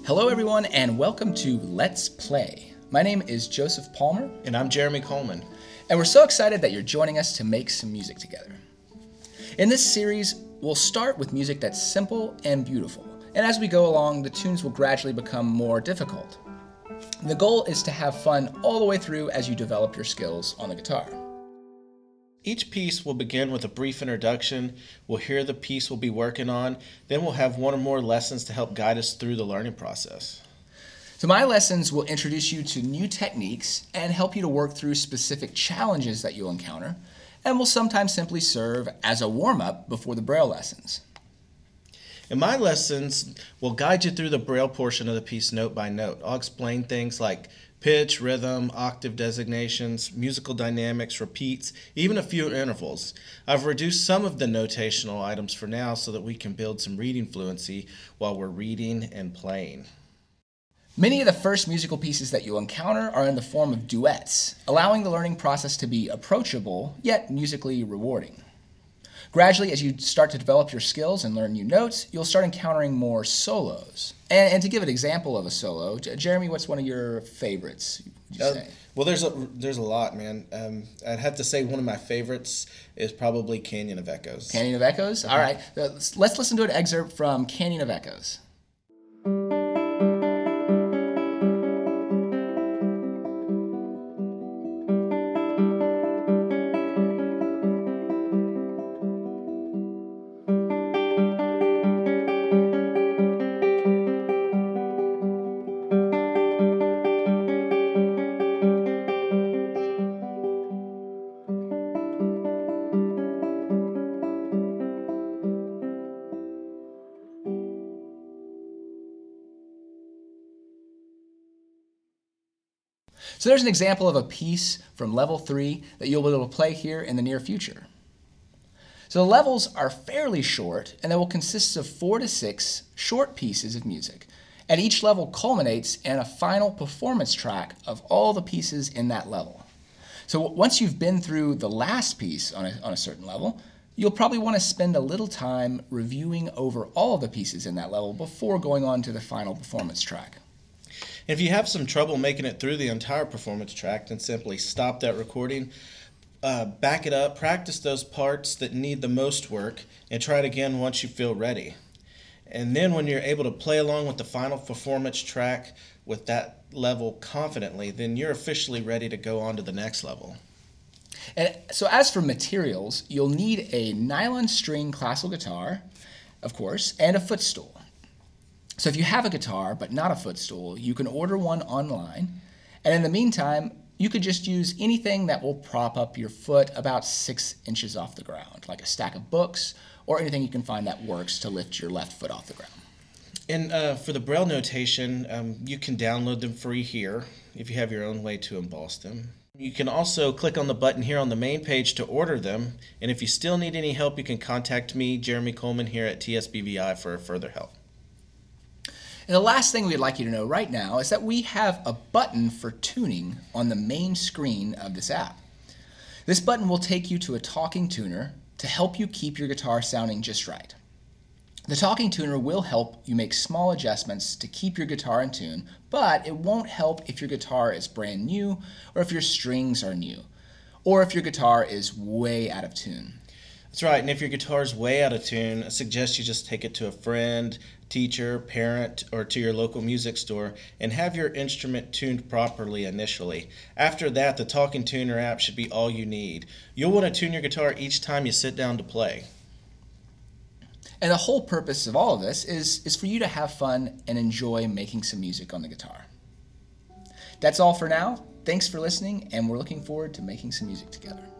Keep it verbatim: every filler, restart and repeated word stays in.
Hello everyone and welcome to Let's Play. My name is Joseph Palmer. And I'm Jeremy Coleman. And we're so excited that you're joining us to make some music together. In this series, we'll start with music that's simple and beautiful. And as we go along, the tunes will gradually become more difficult. The goal is to have fun all the way through as you develop your skills on the guitar. Each piece will begin with a brief introduction. We'll hear the piece we'll be working on. Then we'll have one or more lessons to help guide us through the learning process. So my lessons will introduce you to new techniques and help you to work through specific challenges that you'll encounter, and will sometimes simply serve as a warm-up before the Braille lessons. And my lessons will guide you through the Braille portion of the piece note by note. I'll explain things like pitch, rhythm, octave designations, musical dynamics, repeats, even a few intervals. I've reduced some of the notational items for now so that we can build some reading fluency while we're reading and playing. Many of the first musical pieces that you'll encounter are in the form of duets, allowing the learning process to be approachable, yet musically rewarding. Gradually, as you start to develop your skills and learn new notes, you'll start encountering more solos. And, and to give an example of a solo, J- Jeremy, what's one of your favorites, would you Uh, say? well, there's a there's a lot, man. Um, I'd have to say one of my favorites is probably Canyon of Echoes. Canyon of Echoes? All right, uh, let's, let's listen to an excerpt from Canyon of Echoes. So there's an example of a piece from level three that you'll be able to play here in the near future. So the levels are fairly short, and they will consist of four to six short pieces of music. And each level culminates in a final performance track of all the pieces in that level. So once you've been through the last piece on a, on a certain level, you'll probably want to spend a little time reviewing over all of the pieces in that level before going on to the final performance track. If you have some trouble making it through the entire performance track, then simply stop that recording, uh, back it up, practice those parts that need the most work, and try it again once you feel ready. And then when you're able to play along with the final performance track with that level confidently, then you're officially ready to go on to the next level. And so as for materials, you'll need a nylon string classical guitar, of course, and a footstool. So if you have a guitar but not a footstool, you can order one online. And in the meantime, you could just use anything that will prop up your foot about six inches off the ground, like a stack of books or anything you can find that works to lift your left foot off the ground. And uh, for the Braille notation, um, you can download them free here if you have your own way to emboss them. You can also click on the button here on the main page to order them. And if you still need any help, you can contact me, Jeremy Coleman, here at T S B V I for further help. And the last thing we'd like you to know right now is that we have a button for tuning on the main screen of this app. This button will take you to a talking tuner to help you keep your guitar sounding just right. The talking tuner will help you make small adjustments to keep your guitar in tune, but it won't help if your guitar is brand new or if your strings are new, or if your guitar is way out of tune. That's right, and if your guitar is way out of tune, I suggest you just take it to a friend, teacher, parent, or to your local music store and have your instrument tuned properly initially. After that, the Talking Tuner app should be all you need. You'll want to tune your guitar each time you sit down to play. And the whole purpose of all of this is, is for you to have fun and enjoy making some music on the guitar. That's all for now. Thanks for listening, and we're looking forward to making some music together.